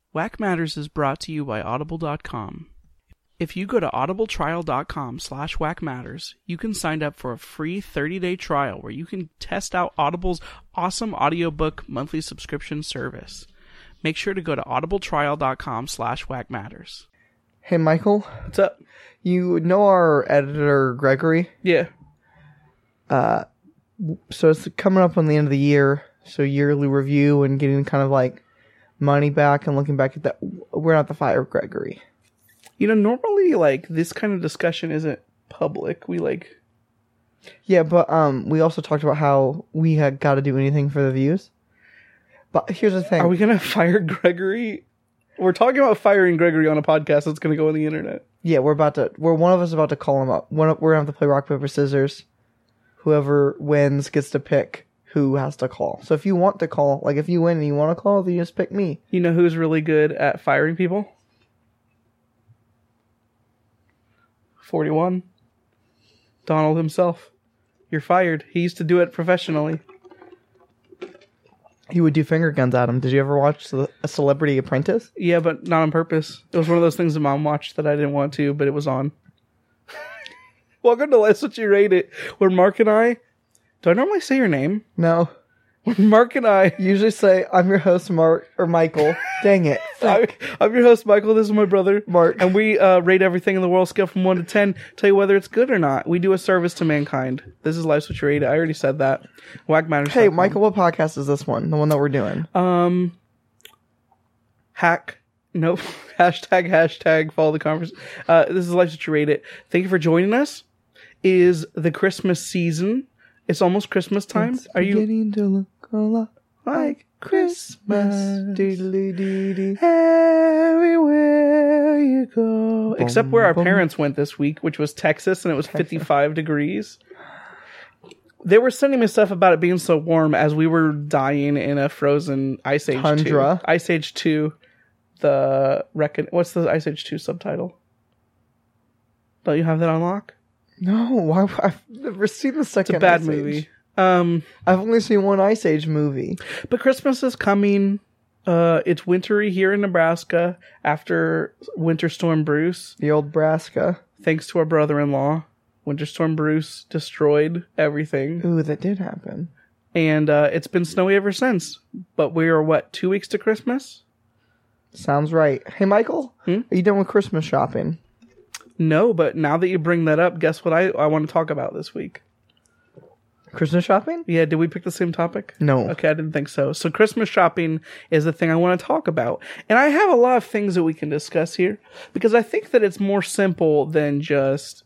Whack Matters is brought to you by Audible.com. If you go to audibletrial.com/whackmatters, you can sign up for a free 30-day trial where you can test out Audible's awesome audiobook monthly subscription service. Make sure to go to audibletrial.com/whackmatters. Hey, Michael. What's up? You know our editor, Gregory? Yeah. So it's coming up on the end of the year, so yearly review and getting kind of like money back and looking back at that. We're not the fire of Gregory. You know, normally, like, this kind of discussion isn't public. We, like... Yeah, but we also talked about how we had got to do anything for the views. But here's the thing. Are we going to fire Gregory? We're talking about firing Gregory on a podcast that's going to go on the internet. Yeah, we're one of us about to call him up. We're going to have to play rock, paper, scissors. Whoever wins gets to pick who has to call. So if you want to call, like if you win and you want to call, then you just pick me. You know who's really good at firing people? 41. Donald himself. You're fired. He used to do it professionally. He would do finger guns at him. Did you ever watch A Celebrity Apprentice? Yeah, but not on purpose. It was one of those things that Mom watched that I didn't want to, but it was on. Welcome to Life's What You Rate It, where Mark and I... Do I normally say your name? No. Mark and I... Usually say, I'm your host, Mark, or Michael. Dang it. I'm your host, Michael. This is my brother, Mark. And we rate everything in the world scale from 1 to 10, tell you whether it's good or not. We do a service to mankind. This is Life's What You Rate It. I already said that. Whack Matters. Hey, Michael, what podcast is this one? The one that we're doing? Nope. Hashtag, follow the conference. This is Life's What You Rate It. Thank you for joining us. Is the Christmas season. It's almost Christmas time. It's beginning to look a lot like Christmas. Doodly-dee-dee. Everywhere you go. Boom, Except where our boom. parents went this week, which was Texas, and it was 55 degrees. They were sending me stuff about it being so warm as we were dying in a frozen Ice Age Tundra. 2. Ice Age 2. What's the Ice Age 2 subtitle? Don't you have that on lock? No, I've never seen the second It's a bad Ice movie. Age. I've only seen one Ice Age movie. But Christmas is coming. It's wintry here in Nebraska after Winter Storm Bruce. The old Braska. Thanks to our brother-in-law. Winter Storm Bruce destroyed everything. Ooh, that did happen. And it's been snowy ever since. But we are, 2 weeks to Christmas? Sounds right. Hey, Michael, are you done with Christmas shopping? No, but now that you bring that up, guess what I want to talk about this week? Christmas shopping? Yeah, did we pick the same topic? No. Okay, I didn't think so. So Christmas shopping is the thing I want to talk about. And I have a lot of things that we can discuss here because I think that it's more simple than just,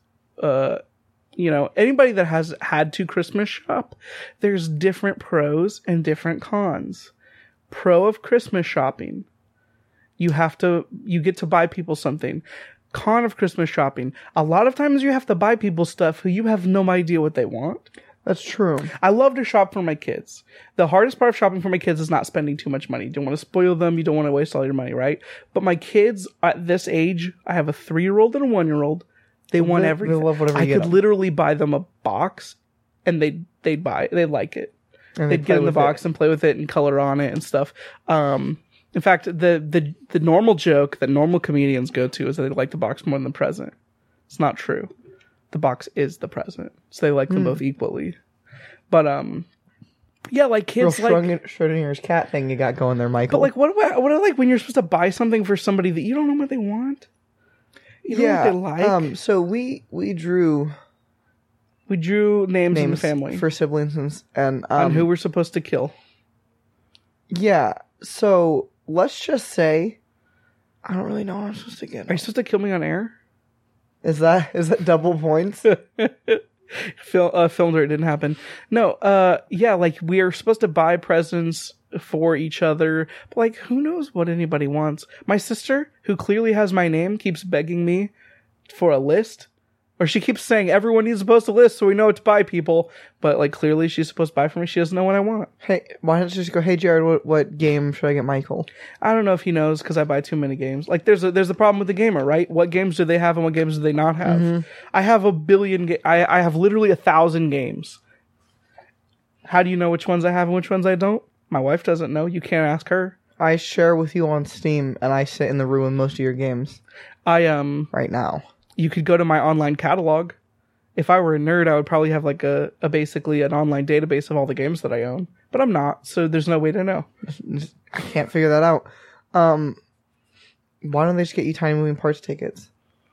anybody that has had to Christmas shop, there's different pros and different cons. Pro of Christmas shopping. You get to buy people something. Con of Christmas shopping. A lot of times you have to buy people stuff who you have no idea what they want. That's true. I love to shop for my kids. The hardest part of shopping for my kids is not spending too much money. You don't want to spoil them. You don't want to waste all your money, right? But my kids at this age, I have a 3-year-old and a 1-year-old. They want everything. They love whatever you I get could them. literally buy them a box and they'd like it. And They'd get in the box and play with it and color on it and stuff. In fact, the normal joke that normal comedians go to is that they like the box more than the present. It's not true. The box is the present. So they like them both equally. But, yeah, like kids Real like... Schrodinger's cat thing you got going there, Michael. But, like, what I like when you're supposed to buy something for somebody that you don't know what they want? You don't know what they like? So we drew... We drew names in the family. For siblings and on who we're supposed to kill. Yeah, so... Let's just say, I don't really know what I'm supposed to get. Are you supposed to kill me on air? Is that double points? Filmed or it didn't happen. No, yeah, like we are supposed to buy presents for each other, but like who knows what anybody wants. My sister, who clearly has my name, keeps begging me for a list. Or she keeps saying everyone needs to post a list so we know what to buy people. But like clearly she's supposed to buy for me. She doesn't know what I want. Hey, why don't you just go, hey Jared, what game should I get Michael? I don't know if he knows because I buy too many games. Like there's a problem with the gamer, right? What games do they have and what games do they not have? Mm-hmm. I have a billion. I have literally 1,000 games. How do you know which ones I have and which ones I don't? My wife doesn't know. You can't ask her. I share with you on Steam, and I sit in the room with most of your games I right now. You could go to my online catalog. If I were a nerd, I would probably have like a basically an online database of all the games that I own. But I'm not, so there's no way to know. I can't figure that out. Why don't they just get you Tiny Moving Parts tickets?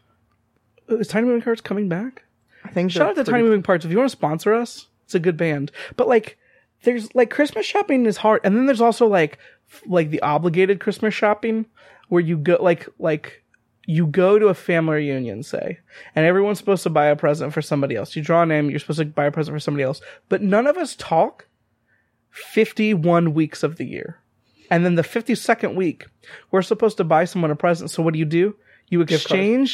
Is Tiny Moving Parts coming back? I think Shout out to Tiny Moving Parts. If you want to sponsor us, it's a good band. But like, there's like Christmas shopping is hard, and then there's also like the obligated Christmas shopping where you go like you go to a family reunion, say, and everyone's supposed to buy a present for somebody else. You draw a name, you're supposed to buy a present for somebody else, but none of us talk 51 weeks of the year. And then the 52nd week, we're supposed to buy someone a present. So what do? You exchange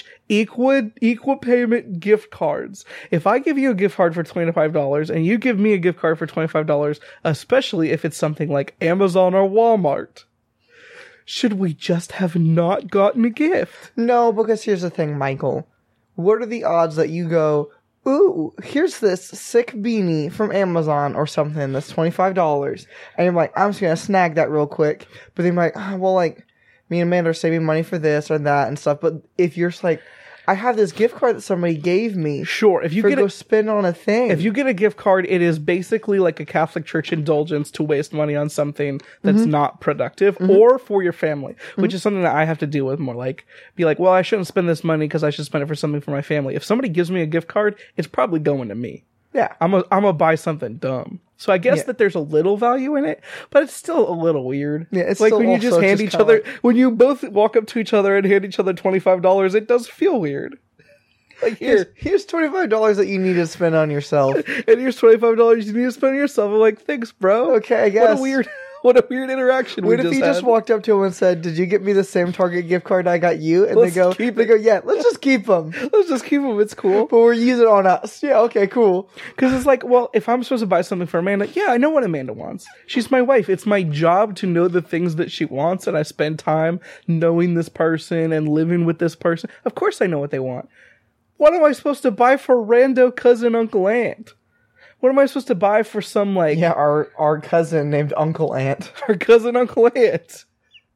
equal payment gift cards. If I give you a gift card for $25 and you give me a gift card for $25, especially if it's something like Amazon or Walmart, should we just have not gotten a gift? No, because here's the thing, Michael. What are the odds that you go, ooh, here's this sick beanie from Amazon or something that's $25, and you're like, I'm just gonna snag that real quick. But then you're like, oh, well, like, me and Amanda are saving money for this or that and stuff. But if you're just like, I have this gift card that somebody gave me. Sure, if you get go spend on a thing. If you get a gift card, it is basically like a Catholic Church indulgence to waste money on something that's not productive or for your family, which is something that I have to deal with more. Like, be like, well, I shouldn't spend this money because I should spend it for something for my family. If somebody gives me a gift card, it's probably going to me. Yeah. I'm gonna buy something dumb. So I guess that there's a little value in it, but it's still a little weird. Yeah, it's like still when you just hand each other, when you both walk up to each other and hand each other $25, it does feel weird. Like here's $25 that you need to spend on yourself, and here's $25 you need to spend on yourself. I'm like, thanks, bro. Okay, I guess. What a weird interaction. What if you just walked up to him and said, "Did you get me the same Target gift card I got you?" And they go, "Yeah, let's just keep them. Let's just keep them. It's cool, but we're using it on us." Yeah, okay, cool. Because it's like, well, if I'm supposed to buy something for Amanda, yeah, I know what Amanda wants. She's my wife. It's my job to know the things that she wants, and I spend time knowing this person and living with this person. Of course, I know what they want. What am I supposed to buy for rando cousin, uncle, aunt? What am I supposed to buy for some, like... Yeah, our cousin named Uncle Ant. Our cousin, Uncle Ant.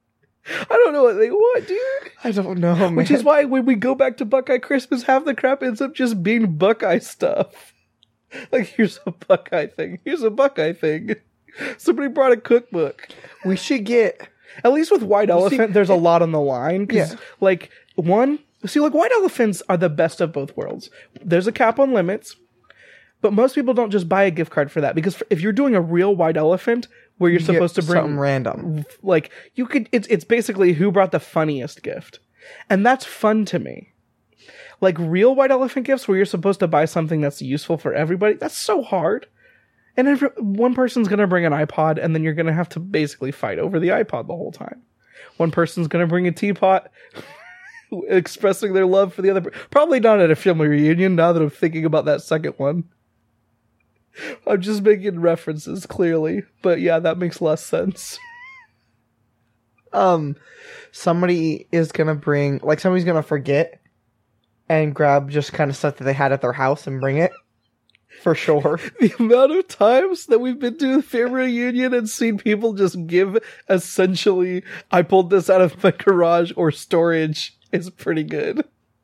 I don't know what they want, dude. I don't know, man. Which is why when we go back to Buckeye Christmas, half the crap ends up just being Buckeye stuff. Like, here's a Buckeye thing. Here's a Buckeye thing. Somebody brought a cookbook. We should get... At least with White Elephant, there's a lot on the line. Yeah. Like, White Elephants are the best of both worlds. There's a cap on limits. But most people don't just buy a gift card for that, because if you're doing a real White Elephant where you're supposed to bring something random, like you could, it's basically who brought the funniest gift, and that's fun to me. Like real White Elephant gifts where you're supposed to buy something that's useful for everybody, that's so hard. And if one person's gonna bring an iPod, and then you're gonna have to basically fight over the iPod the whole time. One person's gonna bring a teapot. Expressing their love for the other. Probably not at a family reunion. Now that I'm thinking about that second one. I'm just making references, clearly. But yeah, that makes less sense. Somebody is gonna bring... Like, somebody's gonna forget and grab just kind of stuff that they had at their house and bring it. For sure. The amount of times that we've been to the family reunion and seen people just give essentially, I pulled this out of my garage or storage, is pretty good.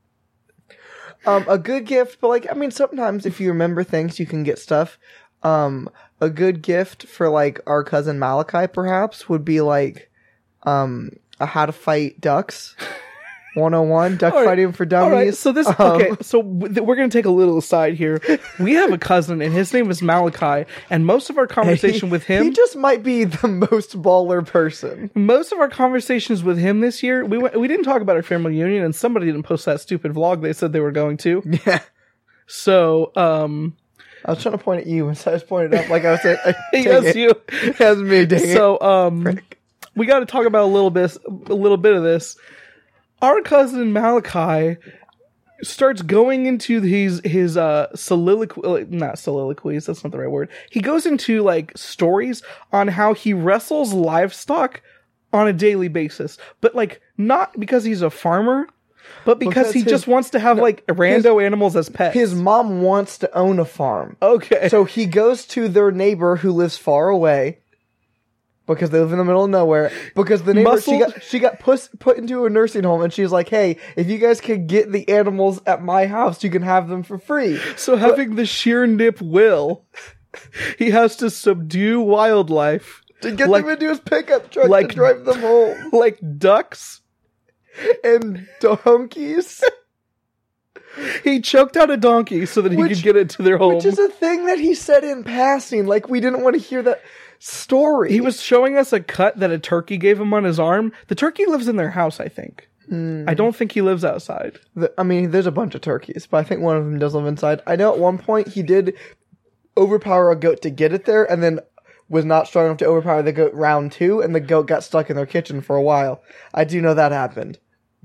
A good gift, but like, I mean, sometimes if you remember things, you can get stuff. A good gift for like our cousin Malachi, perhaps, would be like, a How to Fight Ducks 101, duck fighting for dummies. All right, so this, so we're going to take a little aside here. We have a cousin, and his name is Malachi, and most of our conversation with him... He just might be the most baller person. Most of our conversations with him this year, we didn't talk about our family reunion, and somebody didn't post that stupid vlog they said they were going to. Yeah. So, I was trying to point at you, and so I just pointed up like I was saying, yes, you. That's me, dang it. So, we got to talk about a little bit of this. Our cousin Malachi starts going into his not soliloquies, that's not the right word. He goes into like stories on how he wrestles livestock on a daily basis. But like not because he's a farmer, but because he just wants to have like rando animals as pets. His mom wants to own a farm. Okay. So he goes to their neighbor who lives far away because they live in the middle of nowhere. Because the neighbor she got put into a nursing home, and she's like, "Hey, if you guys could get the animals at my house, you can have them for free." So having the sheer nip will, he has to subdue wildlife to get them into his pickup truck to drive them home, like ducks and donkeys. He choked out a donkey so that he could get it to their home. Which is a thing that he said in passing. Like, we didn't want to hear that story. He was showing us a cut that a turkey gave him on his arm. The turkey lives in their house, I think. I don't think he lives outside. There's a bunch of turkeys, but I think one of them does live inside. I know at one point he did overpower a goat to get it there, and then was not strong enough to overpower the goat round 2, and the goat got stuck in their kitchen for a while. I do know that happened.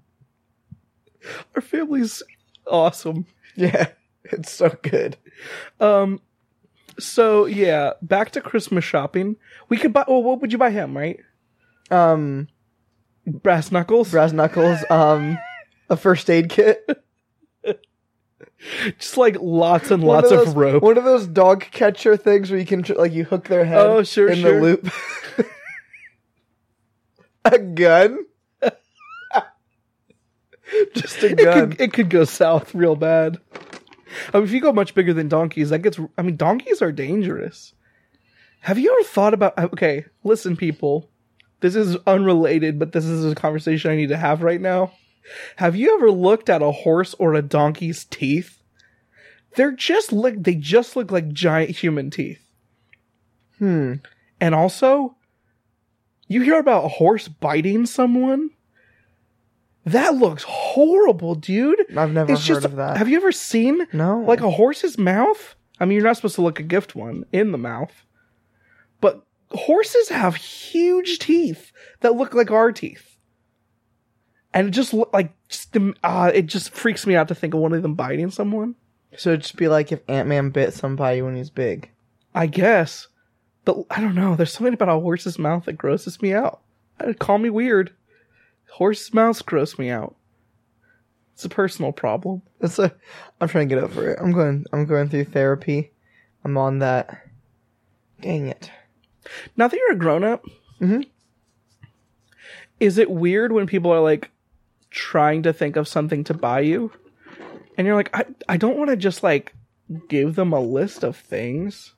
Our family's awesome. Yeah, it's so good. So yeah, back to Christmas shopping. We could buy. Well, what would you buy him? Right? Brass knuckles. A first aid kit. Just like lots and lots of rope. One of those dog catcher things where you can you hook their head in the loop. A gun. Just a gun. It could go south real bad. If you go much bigger than donkeys, donkeys are dangerous. Have you ever thought about... Okay, listen, people. This is unrelated, but this is a conversation I need to have right now. Have you ever looked at a horse or a donkey's teeth? They just look like giant human teeth. And also, you hear about a horse biting someone? That looks horrible, dude. I've never heard of that. Have you ever seen like a horse's mouth? I mean, you're not supposed to look a gift one in the mouth. But horses have huge teeth that look like our teeth. And it just it just freaks me out to think of one of them biting someone. So it'd just be like if Ant-Man bit somebody when he's big. I guess. But I don't know. There's something about a horse's mouth that grosses me out. Call me weird. Horse mouths gross me out. It's a personal problem. I'm trying to get over it. I'm going through therapy. I'm on that. Dang it. Now that you're a grown-up, is it weird when people are like trying to think of something to buy you? And you're like, I don't want to just like give them a list of things.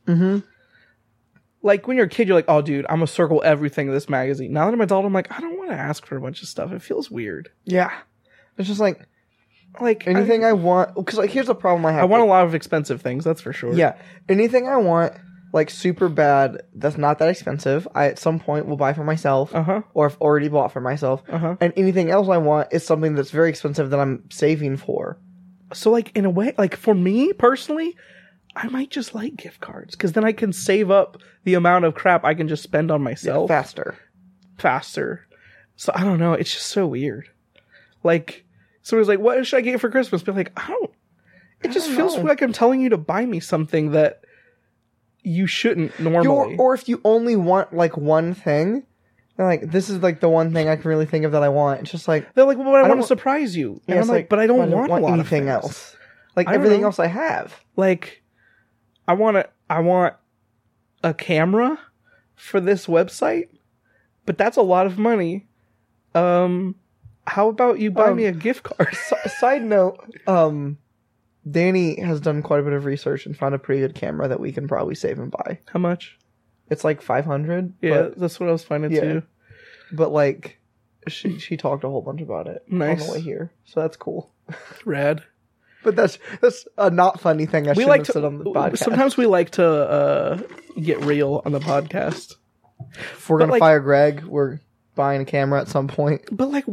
Like when you're a kid, you're like, oh dude, I'm gonna circle everything in this magazine. Now that I'm an adult, I'm like, I don't want to ask for a bunch of stuff. It feels weird. Yeah. It's just like anything I want, because like here's the problem I have. I want a lot of expensive things, that's for sure. Yeah. Anything I want, like super bad, that's not that expensive, I at some point will buy for myself. Or I've already bought for myself. And anything else I want is something that's very expensive that I'm saving for. So like in a way, like for me personally, I might just like gift cards because then I can save up the amount of crap I can just spend on myself faster. So I don't know. It's just so weird. Like someone's like, "What should I get you for Christmas?" Be like, I don't. It just feels like I'm telling you to buy me something that you shouldn't normally. Or if you only want like one thing, they're like, "This is like the one thing I can really think of that I want." It's just like they're like, "Well, but I want to surprise you." And I'm like, "But I don't want a lot anything of else. Like everything else I have. Like." I want a camera for this website, but that's a lot of money. How about you buy me a gift card? Side note, Danny has done quite a bit of research and found a pretty good camera that we can probably save and buy. How much? It's like $500. Yeah, that's what I was finding too. But like, she talked a whole bunch about it on the way here, so that's cool. Rad. But that's a not funny thing I should have said on the podcast. Sometimes we like to get real on the podcast. If we're going to fire Greg, we're buying a camera at some point. But like,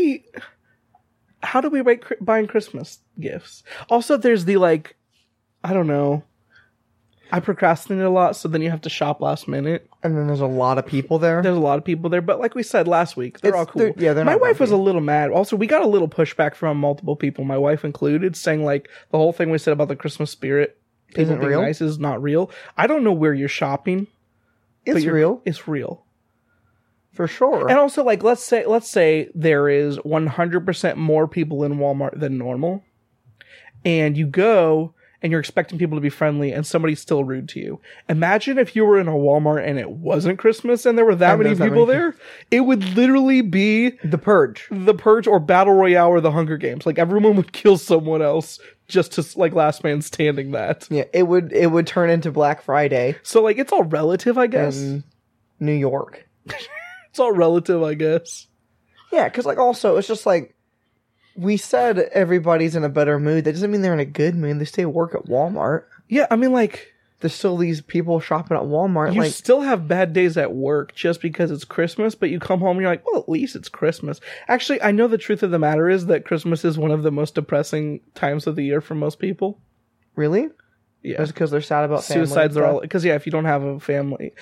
how do we rate buying Christmas gifts? Also, there's the like, I don't know. I procrastinate a lot, so then you have to shop last minute. And then there's a lot of people there. There's a lot of people there, but like we said last week, they're all cool. They're my wife was a little mad. Also, we got a little pushback from multiple people, my wife included, saying like the whole thing we said about the Christmas spirit isn't real. Nice is not real. I don't know where you're shopping. It's real. It's real. For sure. And also, like, let's say there is 100% more people in Walmart than normal, and you go and you're expecting people to be friendly and somebody's still rude to you. Imagine if you were in a Walmart and it wasn't Christmas and there were that many people there. It would literally be The Purge. The Purge or Battle Royale or the Hunger Games. Like, everyone would kill someone else just to, like, last man standing that. Yeah, it would turn into Black Friday So, like, it's all relative, I guess. in New York. It's all relative, I guess. Yeah, because, like, also, it's just like, we said everybody's in a better mood. That doesn't mean they're in a good mood. They stay work at Walmart. Yeah, I mean, like, There's still these people shopping at Walmart. you Like, still have bad days at work just because it's Christmas, but you come home and you're like, well, at least it's Christmas. Actually, I know the truth of the matter is that Christmas is one of the most depressing times of the year for most people. really? Yeah. Just because they're sad about family Suicides and are stuff? all, because yeah, if you don't have a family,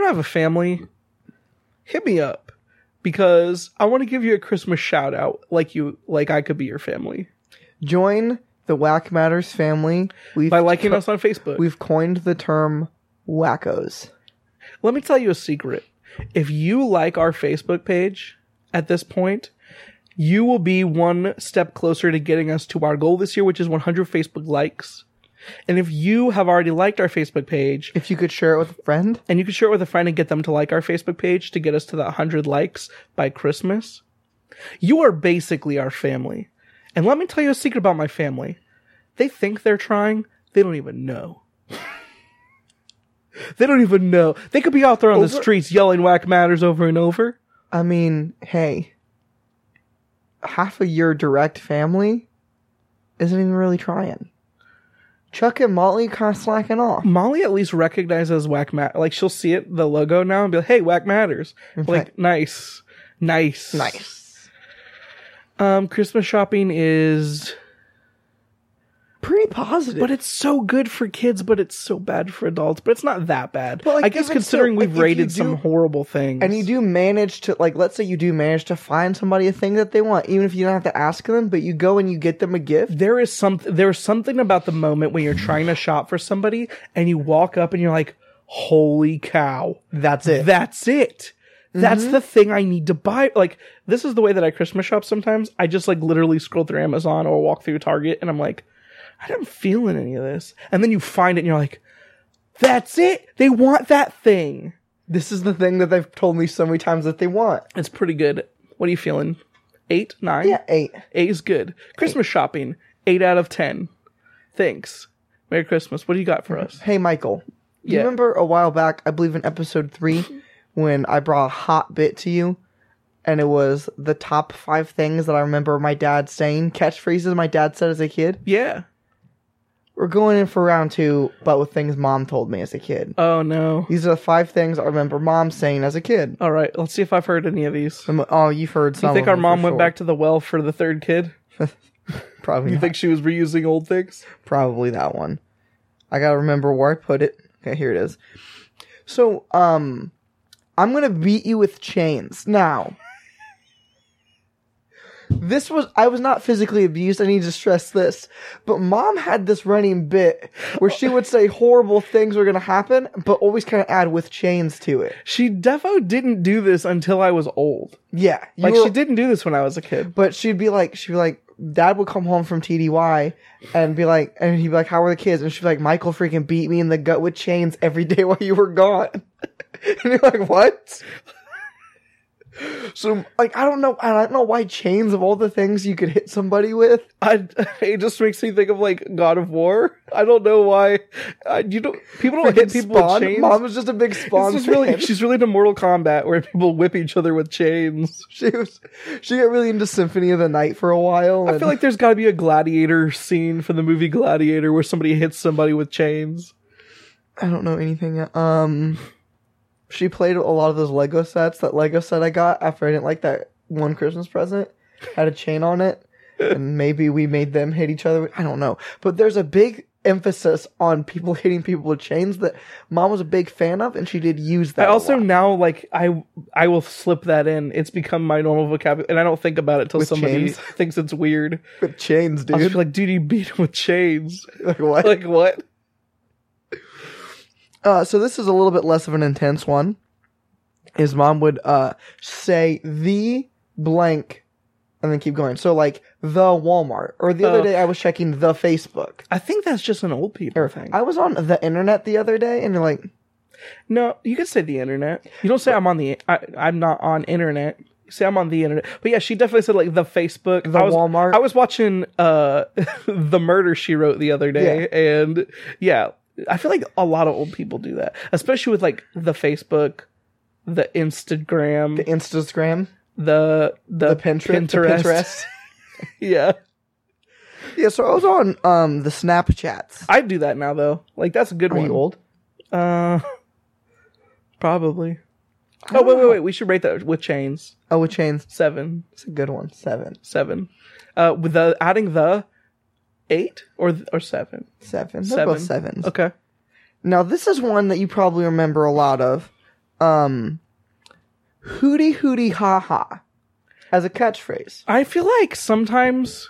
hit me up. Because I want to give you a Christmas shout out like I could be your family. Join the Whack Matters family. By liking us on Facebook. We've coined the term wackos. Let me tell you a secret. If you like our Facebook page at this point, you will be one step closer to getting us to our goal this year, which is 100 Facebook likes. And if you have already liked our Facebook page, If you could share it with a friend, and you can share it with a friend and get them to like our Facebook page to get us to the 100 likes by Christmas, you are basically our family. And let me tell you a secret about my family. They think they're trying. They don't even know. They don't even know. They could be out there on the streets yelling Whack Matters over and over. I mean, hey, half of your direct family isn't even really trying. Chuck and Molly kind of slacking off. Molly at least recognizes Whack Matters. Like, she'll see it, the logo now, and be like, hey, Whack Matters. Like, nice. Christmas shopping is Pretty positive. But it's so good for kids, but it's so bad for adults. But it's not that bad. But, like, I guess even considering still, we've like, if rated you some do- horrible things. And you do manage to, like, let's say you do manage to find somebody a thing that they want, even if you don't have to ask them, but you go and you get them a gift. There's something about the moment when you're trying to shop for somebody and you walk up and you're like, holy cow. That's it. That's it. That's the thing I need to buy. Like, this is the way that I Christmas shop sometimes. I just, like, literally scroll through Amazon or walk through Target and I'm like, I'm feeling any of this. And then you find it and you're like, that's it. They want that thing. This is the thing that they've told me so many times that they want. It's pretty good. What are you feeling? 8, 9? Yeah, 8. 8 is good. Christmas shopping, 8 out of 10. Thanks. Merry Christmas. What do you got for us? Hey, Michael. Do you Yeah. remember a while back, I believe in episode 3, when I brought a hot bit to you? And it was the top 5 things that I remember my dad saying, catchphrases my dad said as a kid. Yeah. We're going in for round 2, but with things mom told me as a kid. Oh, no. These are the 5 things I remember mom saying as a kid. All right. Let's see if I've heard any of these. Oh, you've heard some. You think of our them mom for went sure. back to the well for the third kid? Probably You not. think she was reusing old things? Probably that one. I gotta remember where I put it. Okay, here it is. So, I'm gonna beat you with chains. Now, I was not physically abused, I need to stress this, but mom had this running bit where she would say horrible things were gonna happen, but always kind of add with chains to it. She defo didn't do this until I was old. Yeah. She didn't do this when I was a kid. But she'd be like, Dad would come home from TDY and he'd be like, how were the kids? And she'd be like, Michael freaking beat me in the gut with chains every day while you were gone. And you're like, what? So, like, I don't know why chains of all the things you could hit somebody with. It just makes me think of, like, God of War. I don't know why. People don't hit people Spawn. with chains. Mom was just a big Spawn It's just fan. she's really into Mortal Kombat where people whip each other with chains. She got really into Symphony of the Night for a while. I feel like there's got to be a Gladiator scene from the movie Gladiator where somebody hits somebody with chains. I don't know anything. She played a lot of those Lego sets. That Lego set I got after I didn't like that one Christmas present had a chain on it, and maybe we made them hit each other. I don't know, but there's a big emphasis on people hitting people with chains that Mom was a big fan of, and she did use that. I also a lot. now, like, I will slip that in. It's become my normal vocabulary, and I don't think about it till With somebody chains? thinks it's weird. with chains, I'll just dude. be like, dude, you beat him with chains. Like what? Like, what? So this is a little bit less of an intense one. His mom would say the blank and then keep going. So like the Walmart, or the other day I was checking the Facebook. I think that's just an old people thing. I was on the internet the other day, and you're like, no, you can say the internet. You don't say I'm not on internet. You say I'm on the internet. But yeah, she definitely said like the Facebook. Walmart. I was watching The Murder, She Wrote the other day, and yeah, I feel like a lot of old people do that, especially with like the Facebook, the Instagram, the Instagram, the Pinterest. Yeah. Yeah, so I was on the Snapchats. I do that now though. Like that's a good Are one. you old? Probably. Oh wait. We should rate that with chains. Oh, with chains. 7. It's a good one. 7. 7. With the adding the 8 or 7. 7. They're both 7s. Okay. Now this is one that you probably remember a lot of. Hootie hootie ha ha, as a catchphrase. I feel like sometimes.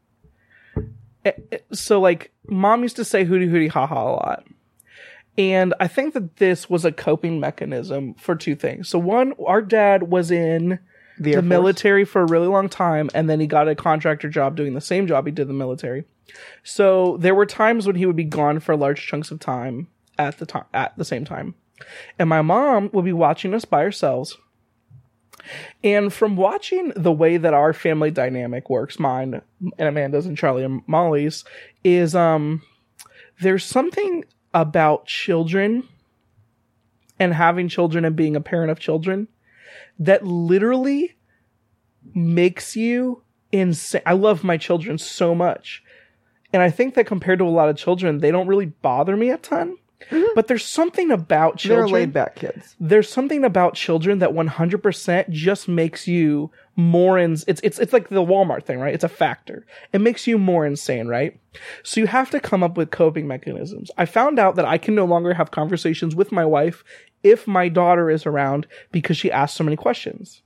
So like, mom used to say hootie hootie ha ha a lot. And I think that this was a coping mechanism for two things. So one, our dad was in the military for a really long time, and then he got a contractor job doing the same job he did in the military. So there were times when he would be gone for large chunks of time at the same time. And my mom would be watching us by ourselves. And from watching the way that our family dynamic works, mine and Amanda's and Charlie and Molly's, is there's something about children and having children and being a parent of children that literally makes you insane. I love my children so much. And I think that compared to a lot of children, they don't really bother me a ton. Mm-hmm. But there's something about children. They're laid back kids. There's something about children that 100% just makes you more it's like the Walmart thing, right? It's a factor. It makes you more insane, right? So you have to come up with coping mechanisms. I found out that I can no longer have conversations with my wife if my daughter is around because she asks so many questions.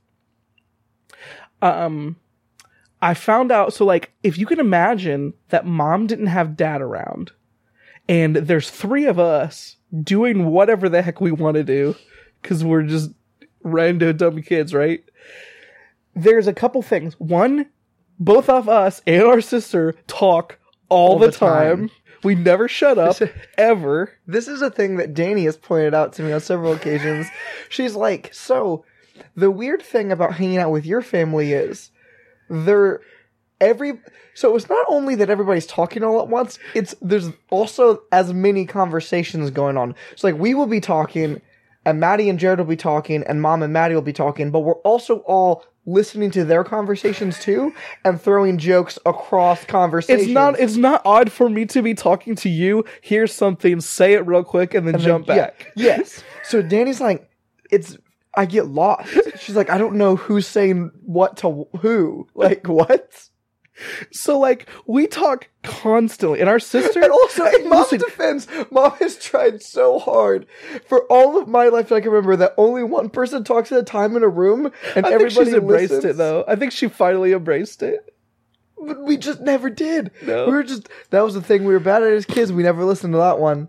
I found out, so like, if you can imagine that mom didn't have dad around, and there's 3 of us doing whatever the heck we want to do, because we're just random dumb kids, right? There's a couple things. One, both of us and our sister talk all the time. We never shut up, ever. This is a thing that Danny has pointed out to me on several occasions. She's like, so, the weird thing about hanging out with your family is, so it's not only that everybody's talking all at once, there's also as many conversations going on. So like, we will be talking, and Maddie and Jared will be talking, and Mom and Maddie will be talking, but we're also all listening to their conversations too, and throwing jokes across conversations. It's not odd for me to be talking to you, hear something, say it real quick, and then jump back. Yeah. Yes. So Danny's like, I get lost. She's like, I don't know who's saying what to who. Like, what? So, like, we talk constantly. And our sister... And also, in Mom's defense, Mom has tried so hard for all of my life I can remember that only one person talks at a time in a room, and everybody listens. I think she's embraced it, though. I think she finally embraced it. But we just never did. No. That was the thing we were bad at as kids. We never listened to that one.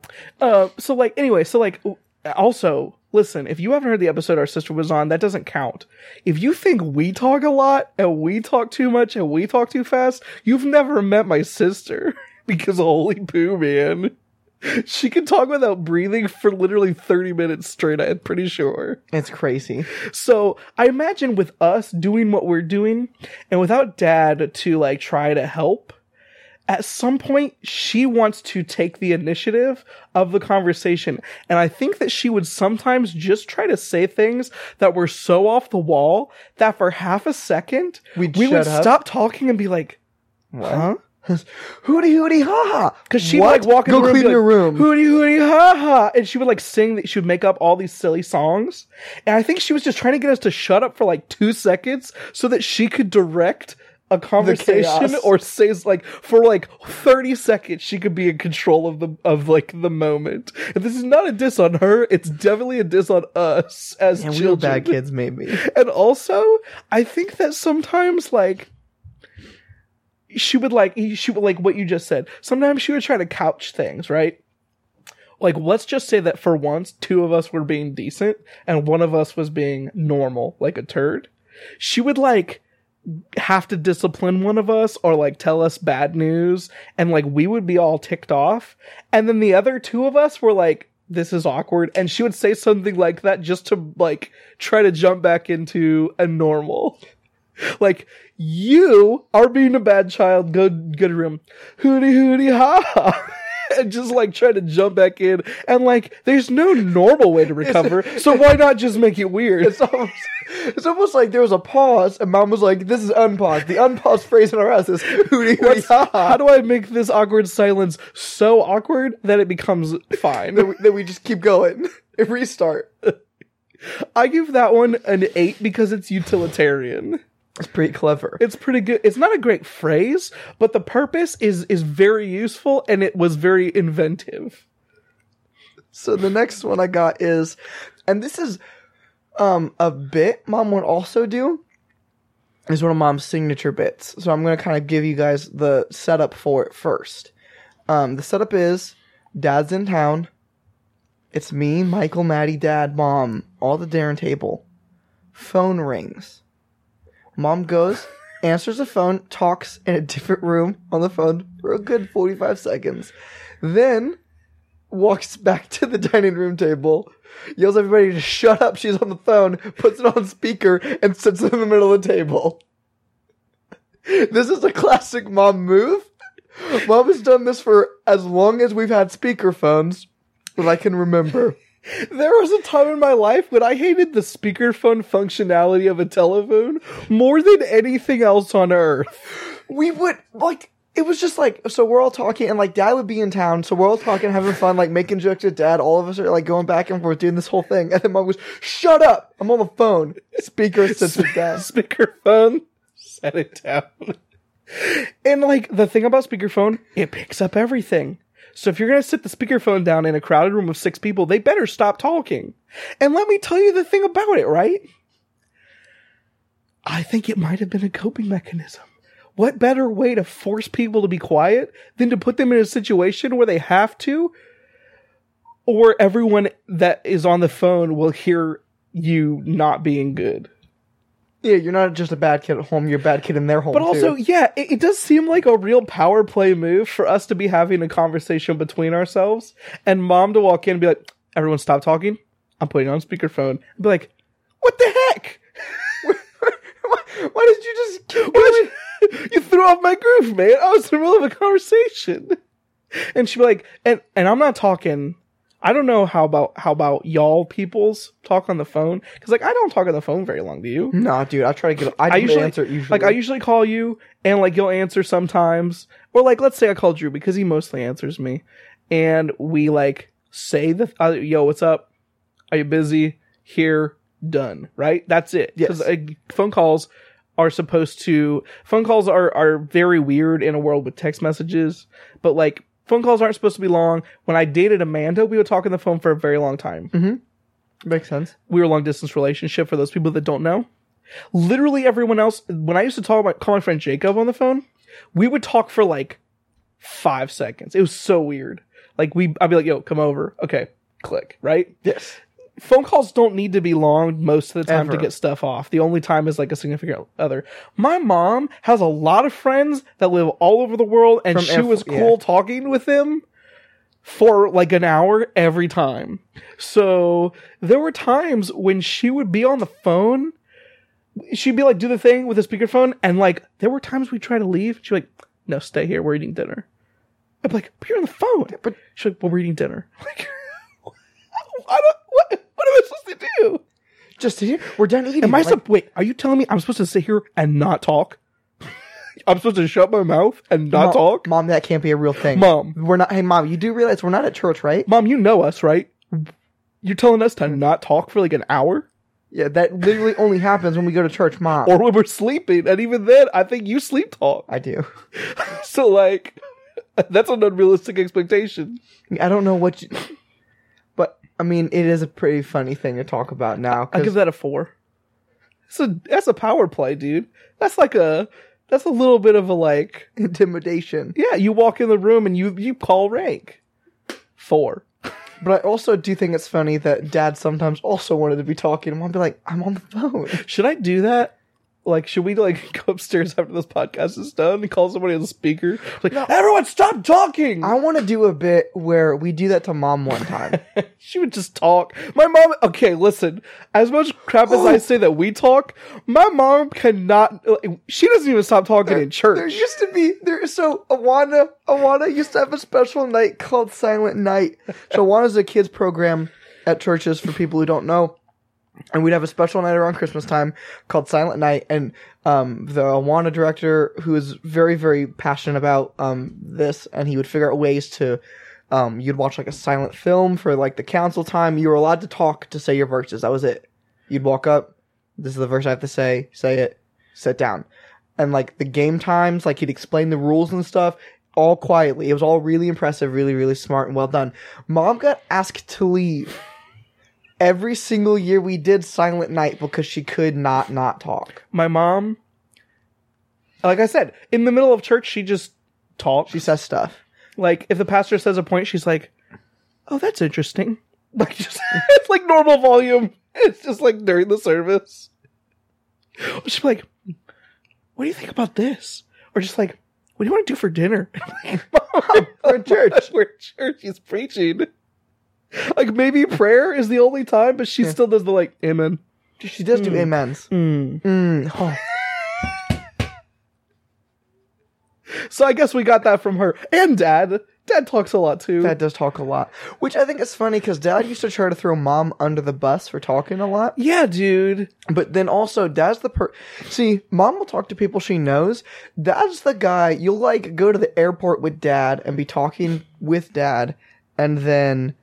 Also, listen, if you haven't heard the episode our sister was on, that doesn't count. If you think we talk a lot, and we talk too much, and we talk too fast, you've never met my sister. Because holy poo, man. She can talk without breathing for literally 30 minutes straight, I'm pretty sure. It's crazy. So, I imagine with us doing what we're doing, and without Dad to, like, try to help, at some point, she wants to take the initiative of the conversation. And I think that she would sometimes just try to say things that were so off the wall that for half a second, we would stop talking and be like, what? Huh? Hootie hootie ha ha. Because she'd like walk in the room, clean your room. Hootie hootie ha ha. And she would like sing, she would make up all these silly songs. And I think she was just trying to get us to shut up for like 2 seconds so that she could direct a conversation, or says like for like 30 seconds she could be in control of the moment. And this is not a diss on her, it's definitely a diss on us as children. We were bad kids, maybe. And also, I think that sometimes like she would like what you just said. Sometimes she would try to couch things, right? Like, let's just say that for once 2 of us were being decent and one of us was being normal, like a turd. She would like have to discipline one of us or like tell us bad news, and like we would be all ticked off, and then the other two of us were like, this is awkward, and she would say something like that just to like try to jump back into a normal. Like, you are being a bad child, go to room, hooty hooty ha ha. And just like try to jump back in, and like there's no normal way to recover, so why not just make it weird? It's almost like there was a pause, and Mom was like, "This is unpause." The unpause phrase in our house is "hooty hooty ha ha." How do I make this awkward silence so awkward that it becomes fine? Then we just keep going and restart. I give that one an 8 because it's utilitarian. It's pretty clever. It's pretty good. It's not a great phrase, but the purpose is very useful, and it was very inventive. So the next one I got is, and this is a bit Mom would also do, is one of Mom's signature bits. So I'm going to kind of give you guys the setup for it first. The setup is, Dad's in town. It's me, Michael, Maddie, Dad, Mom, all at the dinner table. Phone rings. Mom goes, answers the phone, talks in a different room on the phone for a good 45 seconds. Then walks back to the dining room table, yells at everybody to shut up, she's on the phone, puts it on speaker, and sits in the middle of the table. This is a classic Mom move. Mom has done this for as long as we've had speaker phones that I can remember. There was a time in my life when I hated the speakerphone functionality of a telephone more than anything else on earth. We would, like, it was just like, so we're all talking, and like Dad would be in town, so we're all talking, having fun, like making jokes with Dad. All of us are like going back and forth doing this whole thing, and then Mom goes, "Shut up! I'm on the phone." Speaker sits it down. Speakerphone, set it down. And like the thing about speakerphone, it picks up everything. So if you're going to sit the speakerphone down in a crowded room of 6 people, they better stop talking. And let me tell you the thing about it, right? I think it might have been a coping mechanism. What better way to force people to be quiet than to put them in a situation where they have to, or everyone that is on the phone will hear you not being good. Yeah, you're not just a bad kid at home, you're a bad kid in their home, But also, too. yeah, it does seem like a real power play move for us to be having a conversation between ourselves, and Mom to walk in and be like, "Everyone stop talking. I'm putting on speakerphone." And be like, "What the heck? Why did you just... You threw off my groove, man. I was in the middle of a conversation." And she'd be like, and I'm not talking... I don't know how about y'all peoples talk on the phone, because like I don't talk on the phone very long. Do you? Nah, dude. I try to get. I usually answer it usually. Like I usually call you, and like you'll answer sometimes, or like let's say I call Drew because he mostly answers me, and we like say the yo, what's up? Are you busy? Here, done. Right? That's it. Yes. Because phone calls are very weird in a world with text messages, but like. Phone calls aren't supposed to be long. When I dated Amanda, we would talk on the phone for a very long time. Mm-hmm. Makes sense. We were a long distance relationship for those people that don't know. Literally everyone else, when I used to call my friend Jacob on the phone, we would talk for like 5 seconds. It was so weird. Like I'd be like, "Yo, come over." Okay, click, right? Yes. Phone calls don't need to be long most of the time Ever. to get stuff off. The only time is like a significant other. My mom has a lot of friends that live all over the world, and she was cool talking with them for like an hour every time. So there were times when she would be on the phone. She'd be like, do the thing with the speakerphone, and like there were times we'd try to leave. She'd be like, "No, stay here. We're eating dinner." I'd be like, "But you're on the phone." But she's like, "Well, we're eating dinner." Like, what am I supposed to do? Just sit here? We're done eating. Wait, are you telling me I'm supposed to sit here and not talk? I'm supposed to shut my mouth and not talk? Mom, that can't be a real thing. Mom. We're not. Hey, Mom, you do realize we're not at church, right? Mom, you know us, right? You're telling us to not talk for like an hour? Yeah, that literally only happens when we go to church, Mom. Or when we're sleeping, and even then, I think you sleep talk. I do. So like, that's an unrealistic expectation. I don't know what you... But, I mean, it is a pretty funny thing to talk about now. I'll give that a 4. That's a power play, dude. That's a little bit of a like... intimidation. Yeah, you walk in the room and you call rank. 4. But I also do think it's funny that Dad sometimes also wanted to be talking, and Mom would be like, "I'm on the phone." Should I do that? like, should we like go upstairs after this podcast is done and call somebody on the speaker? Like, everyone stop talking! I want to do a bit where we do that to Mom one time. She would just talk. My mom, okay, listen, as much crap as I say that we talk, my mom cannot, she doesn't even stop talking in church. There used to be, so Awana used to have a special night called Silent Night. So Awana's a kids program at churches for people who don't know. And we'd have a special night around Christmas time called Silent Night. And the Awana director, who is very, very passionate about this, and he would figure out ways to, you'd watch like a silent film for like the council time. You were allowed to talk to say your verses. That was it. You'd walk up. This is the verse I have to say it, sit down. And like the game times, like he'd explain the rules and stuff all quietly. It was all really impressive, really, really smart and well done. Mom got asked to leave every single year we did Silent Night because she could not talk. My mom, like I said, in the middle of church, she just talks. She says stuff. Like, if the pastor says a point, she's like, oh, that's interesting. Like, just, it's like normal volume. It's just like during the service. She'll be like, what do you think about this? Or just like, what do you want to do for dinner? We're in church. We're in church. He's preaching. Like, maybe prayer is the only time, but she still does the, like, amen. She does do amens. Oh. So I guess we got that from her. And Dad. Dad talks a lot, too. Dad does talk a lot. Which I think is funny, because Dad used to try to throw Mom under the bus for talking a lot. Yeah, dude. But then also, Dad's the See, Mom will talk to people she knows. Dad's the guy, you'll, like, go to the airport with Dad and be talking with Dad, and then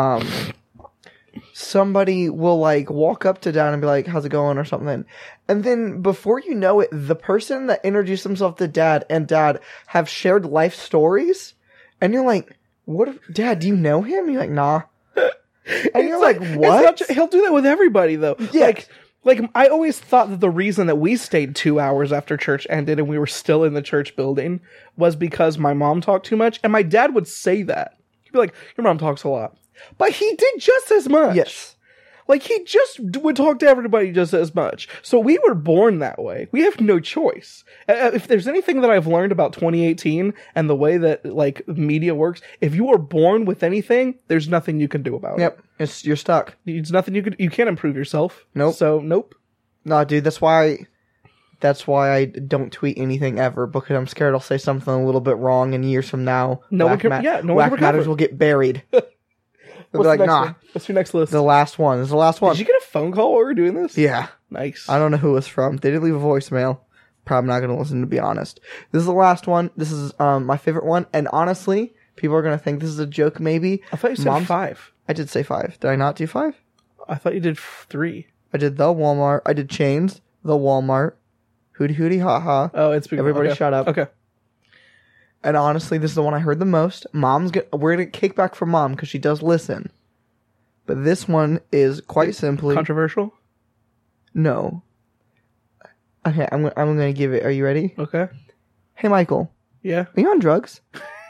somebody will like walk up to Dad and be like, how's it going or something. And then before you know it, the person that introduced himself to Dad and Dad have shared life stories. And you're like, what? Dad, do you know him? You're like, nah. And you're like, what? He'll do that with everybody though. Yeah. Like I always thought that the reason that we stayed 2 hours after church ended and we were still in the church building was because my mom talked too much. And my dad would say that. He'd be like, your mom talks a lot. But he did just as much. Yes. Like, he just would talk to everybody just as much. So we were born that way. We have no choice. If there's anything that I've learned about 2018 and the way that, like, media works, if you were born with anything, there's nothing you can do about it. Yep. You're stuck. It's nothing you can't improve yourself. Nope. So, nope. Nah, dude, that's why I don't tweet anything ever, because I'm scared I'll say something a little bit wrong, and years from now, no one can Whack Matters will get buried. They'll be like, nah. What's your next list? The last one. This is the last one. Did you get a phone call while we were doing this? Yeah. Nice. I don't know who it's from. They didn't leave a voicemail. Probably not going to listen, to be honest. This is the last one. This is my favorite one. And honestly, people are going to think this is a joke, maybe. I thought you said 5. I did say 5. Did I not do 5? I thought you did 3. I did the Walmart. I did Chains, the Walmart, Hootie Hootie Ha Ha. Oh, it's Everybody shut up. Okay. And honestly, this is the one I heard the most. We're going to kick back from Mom because she does listen. But this one is quite simply controversial. No. Okay, I'm going to give it. Are you ready? Okay. Hey, Michael. Yeah. Are you on drugs?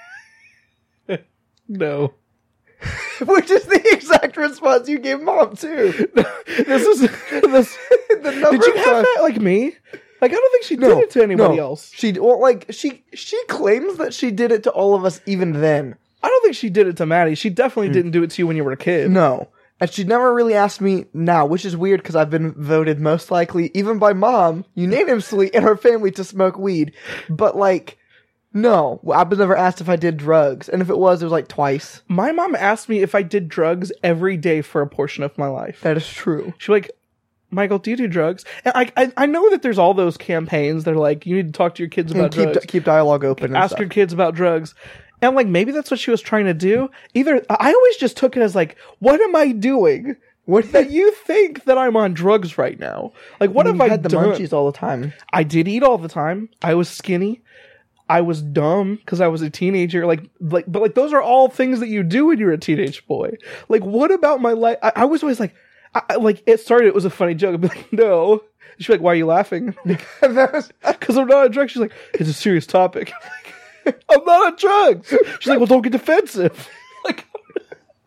No. Which is the exact response you gave Mom too. This is this. The number did you have that like me? Like, I don't think she did it to anybody else. She claims that she did it to all of us even then. I don't think she did it to Maddie. She definitely didn't do it to you when you were a kid. No. And she never really asked me now, which is weird because I've been voted most likely, even by Mom, unanimously in her family to smoke weed. But, like, no. I was never asked if I did drugs. And if it was like twice. My mom asked me if I did drugs every day for a portion of my life. That is true. She's like, Michael, do you do drugs? And I know that there's all those campaigns that are like, you need to talk to your kids about drugs. Keep dialogue open. Ask your kids about drugs. And, like, maybe that's what she was trying to do. I always just took it as, like, what am I doing? That you think that I'm on drugs right now? Like, what have I done? You had the munchies all the time. I did eat all the time. I was skinny. I was dumb because I was a teenager. But those are all things that you do when you're a teenage boy. Like, what about my life? I was always like, it was a funny joke. I'd be like, no. She'd be like, why are you laughing? Because I'm not on drugs. She's like, it's a serious topic. I'm not on drugs. She's like, well, don't get defensive. Like,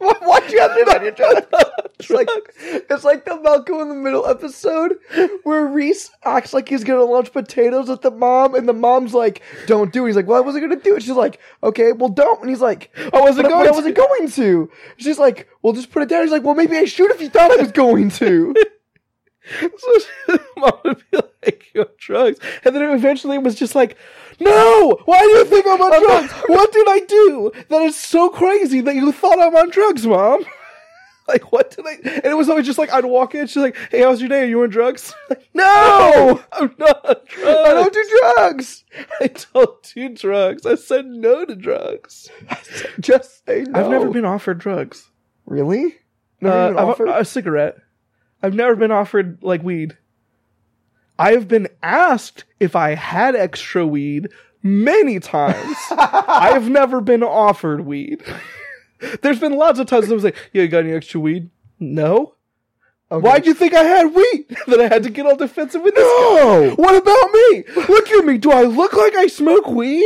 Why'd you have it on your drugs? It's like the Malcolm in the Middle episode where Reese acts like he's gonna launch potatoes at the mom, and the mom's like, "Don't do it." He's like, "Well, I wasn't gonna do it." She's like, "Okay, well, don't." And he's like, "I wasn't going to." She's like, "Well, just put it down." He's like, "Well, maybe I should if you thought I was going to." So mom would be like, "You're on drugs," and then eventually it was just like, "No, why do you think I'm on drugs? What did I do that is so crazy that you thought I'm on drugs, Mom?" Like, what did I? And it was always just like, I'd walk in, she's like, "Hey, how's your day? Are you on drugs?" Like, "No, I'm not on drugs. I don't do drugs. I don't do drugs. I said no to drugs." Just say no. I've never been offered drugs. Really? Never been offered? A cigarette. I've never been offered, like, weed. I have been asked if I had extra weed many times. I have never been offered weed. There's been lots of times I was like, "Yeah, you got any extra weed?" No. Okay. Why'd you think I had weed? That I had to get all defensive with this guy? What about me? Look at me. Do I look like I smoke weed?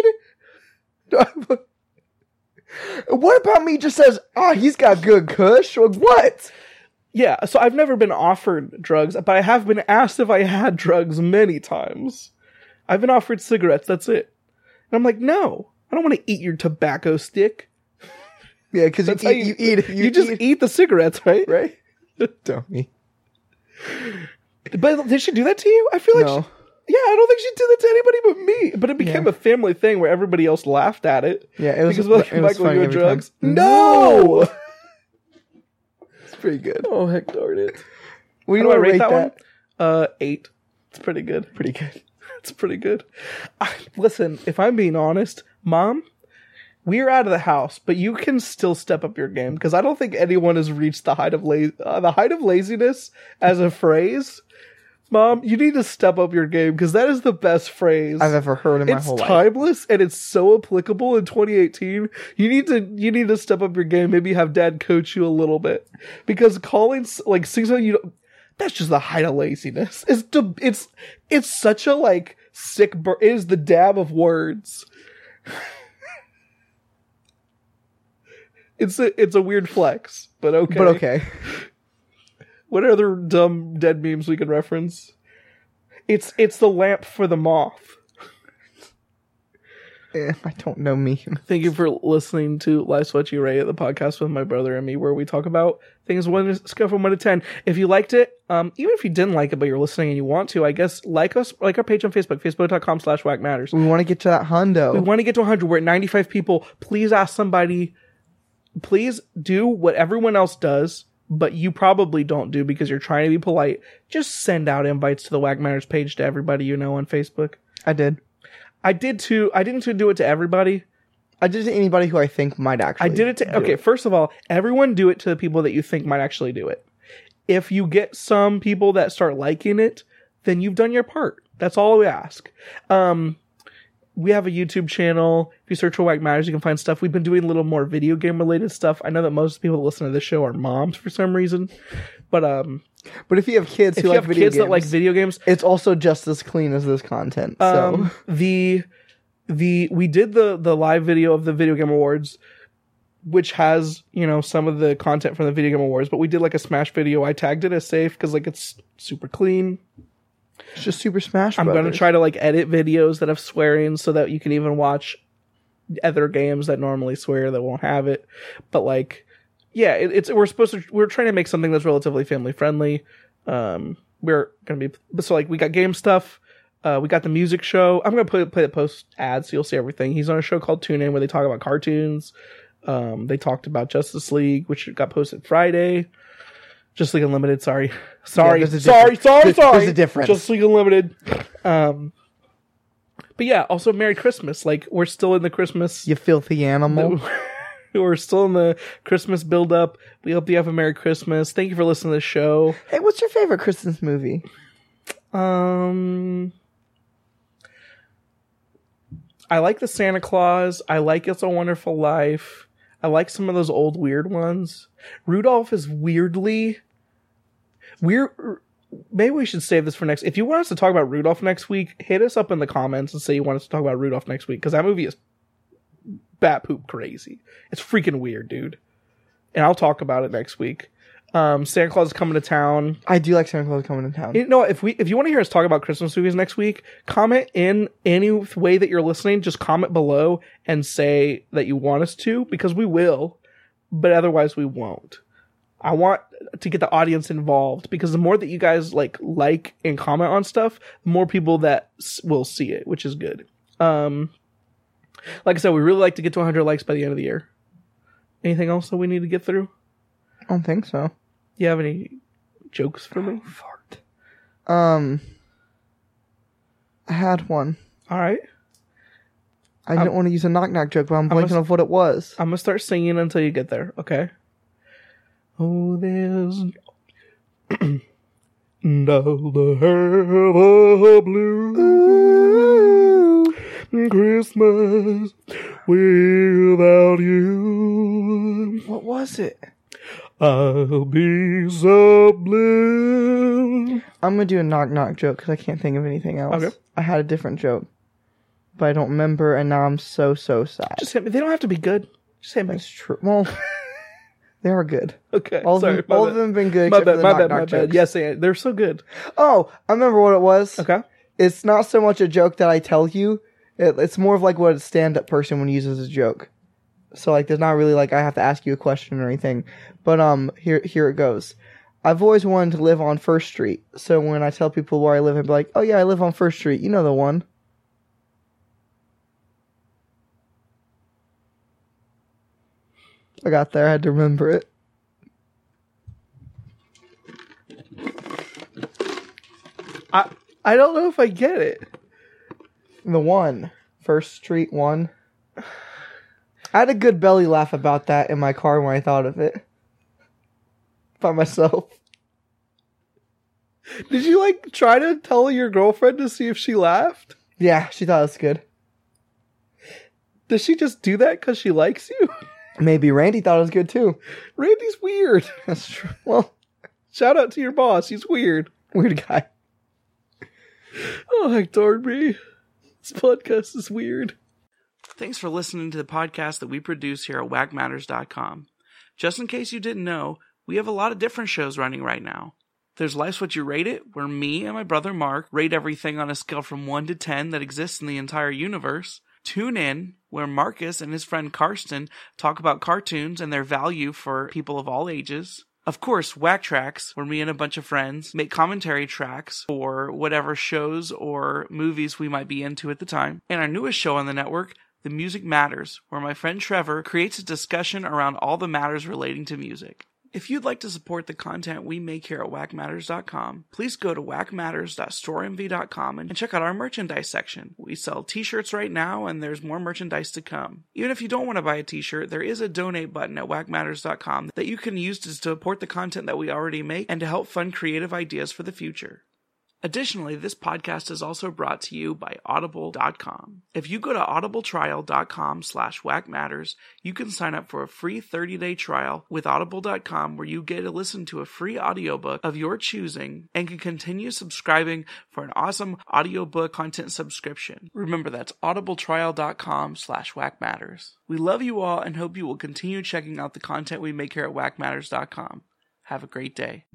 What about me just says, he's got good kush? Like, what? Yeah, so I've never been offered drugs, but I have been asked if I had drugs many times. I've been offered cigarettes, that's it. And I'm like, no, I don't want to eat your tobacco stick. Yeah, because you just eat the cigarettes, right? Right? Dummy. But did she do that to you? I feel like no. I don't think she did that to anybody but me. But it became a family thing where everybody else laughed at it. Yeah, it was because like, Michael, you on drugs? Time. No! It's pretty good. Oh, heck darn it. What do you want to rate that one? 8. It's pretty good. Pretty good. It's pretty good. Listen, if I'm being honest, Mom, we're out of the house, but you can still step up your game because I don't think anyone has reached the height of laziness as a phrase. Mom, you need to step up your game because that is the best phrase I've ever heard in my whole life. It's timeless and it's so applicable in 2018. You need to step up your game. Maybe have Dad coach you a little bit because calling like saying something that's just the height of laziness. It's such a like sick. It is the dab of words. It's a weird flex, but okay. But okay. What are other dumb dead memes we can reference? It's the lamp for the moth. I don't know meme. Thank you for listening to Life's What You Rate, the podcast with my brother and me, where we talk about things scale from 1 to 10. If you liked it, even if you didn't like it, but you're listening and you want to, I guess like our page on Facebook, facebook.com/whackmatters. We want to get to that hundo. We want to get to 100. We're at 95 people. Please ask somebody. Please do what everyone else does, but you probably don't do because you're trying to be polite. Just send out invites to the Whack Matters page to everybody you know on Facebook. I did. I did too. I didn't do it to everybody. I did it to anybody who I think might actually. I did it to. Okay, first of all, everyone do it to the people that you think might actually do it. If you get some people that start liking it, then you've done your part. That's all we ask. We have a YouTube channel. If you search for Whack Matters, you can find stuff. We've been doing a little more video game related stuff. I know that most people that listen to this show are moms for some reason, but if you have kids who like video games, that like video games, it's also just as clean as this content. So we did the live video of the Video Game Awards, which has, some of the content from the Video Game Awards, but we did like a Smash video. I tagged it as safe because like it's super clean. It's just Super Smash Brothers. I'm going to try to like edit videos that have swearing so that you can even watch other games that normally swear that won't have it. But like, yeah, we're trying to make something that's relatively family friendly. We're going to be, so like we got game stuff. We got the music show. I'm going to play the post ad so you'll see everything. He's on a show called Tune In where they talk about cartoons. They talked about Justice League, which got posted Friday. Just League Unlimited, sorry. Sorry. There's a difference. Just League Unlimited. But yeah, also Merry Christmas. Like, we're still in the Christmas. You filthy animal. We're still in the Christmas build-up. We hope you have a Merry Christmas. Thank you for listening to the show. Hey, what's your favorite Christmas movie? I like the Santa Claus. I like It's a Wonderful Life. I like some of those old weird ones. Rudolph is weirdly... Maybe we should save this for next. If you want us to talk about Rudolph next week, hit us up in the comments and say you want us to talk about Rudolph next week, because that movie is bat poop crazy. It's freaking weird, dude. and I'll talk about it next week. Santa Claus is coming to town. I do like Santa Claus coming to town. You know, if you want to hear us talk about Christmas movies next week, comment in any way that you're listening. Just comment below and say that you want us to, because we will, but otherwise we won't. I want to get the audience involved, because the more that you guys like and comment on stuff, the more people that will see it, which is good. Like I said, we really like to get to 100 likes by the end of the year. Anything else that we need to get through? I don't think so. You have any jokes for me? Fart. I had one. All right. I didn't want to use a knock-knock joke, but I'm blanking of what it was. I'm going to start singing until you get there, okay? Oh, there's down the harbor blue, Christmas without you. What was it? I'll be so blue. I'm going to do a knock-knock joke because I can't think of anything else. Okay. I had a different joke, but I don't remember, and now I'm so sad. Just hit me. They don't have to be good. Just hit me. That's true. Well, they are good. Okay. All of them have been good. My except bad, for the my knock-knock bad. jokes. Yes, they're so good. Oh, I remember what it was. Okay. It's not so much a joke that I tell you. It's more of like what a stand-up person would use as a joke. So like, there's not really like I have to ask you a question or anything. But here it goes. I've always wanted to live on First Street. So when I tell people where I live, I'd be like, "Oh yeah, I live on First Street. You know the one." I got there. I had to remember it. I don't know if I get it. The one. First Street 1. I had a good belly laugh about that in my car when I thought of it. By myself. Did you like try to tell your girlfriend to see if she laughed? Yeah, she thought it was good. Does she just do that because she likes you? Maybe Randy thought it was good too. Randy's weird. That's true. Well, shout out to your boss. He's weird. Weird guy. Oh, Hector, me. This podcast is weird. Thanks for listening to the podcast that we produce here at whackmatters.com. Just in case you didn't know, we have a lot of different shows running right now. There's Life's What You Rate It, where me and my brother Mark rate everything on a scale from 1 to 10 that exists in the entire universe. Tune In, where Marcus and his friend Karsten talk about cartoons and their value for people of all ages. Of course, Whack Tracks, where me and a bunch of friends make commentary tracks for whatever shows or movies we might be into at the time. And our newest show on the network, The Music Matters, where my friend Trevor creates a discussion around all the matters relating to music. If you'd like to support the content we make here at whackmatters.com, please go to whackmatters.storeenvy.com and check out our merchandise section. We sell t-shirts right now, and there's more merchandise to come. Even if you don't want to buy a t-shirt, there is a donate button at whackmatters.com that you can use to support the content that we already make and to help fund creative ideas for the future. Additionally, this podcast is also brought to you by Audible.com. If you go to audibletrial.com/whackmatters, you can sign up for a free 30-day trial with Audible.com, where you get to listen to a free audiobook of your choosing and can continue subscribing for an awesome audiobook content subscription. Remember, that's audibletrial.com/whackmatters. We love you all and hope you will continue checking out the content we make here at whackmatters.com. Have a great day.